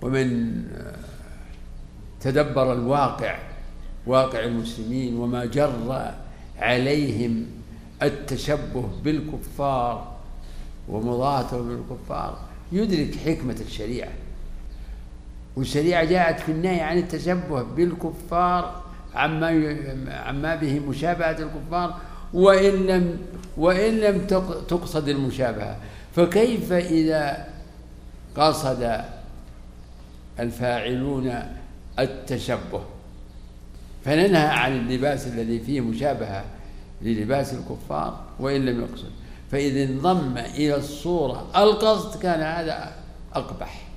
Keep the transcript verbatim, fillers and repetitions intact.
ومن تدبر الواقع، واقع المسلمين، وما جر عليهم التشبه بالكفار ومضاهاته بالكفار، يدرك حكمة الشريعة. والشريعة جاءت في النهي عن التشبه بالكفار عما عما به مشابهة الكفار، وإن لم وإن لم تقصد المشابهة. فكيف إذا قصد الفاعلون التشبه؟ فننهى عن اللباس الذي فيه مشابهة للباس الكفار وإن لم يقصد. فإذا انضم إلى الصورة القصد كان هذا أقبح.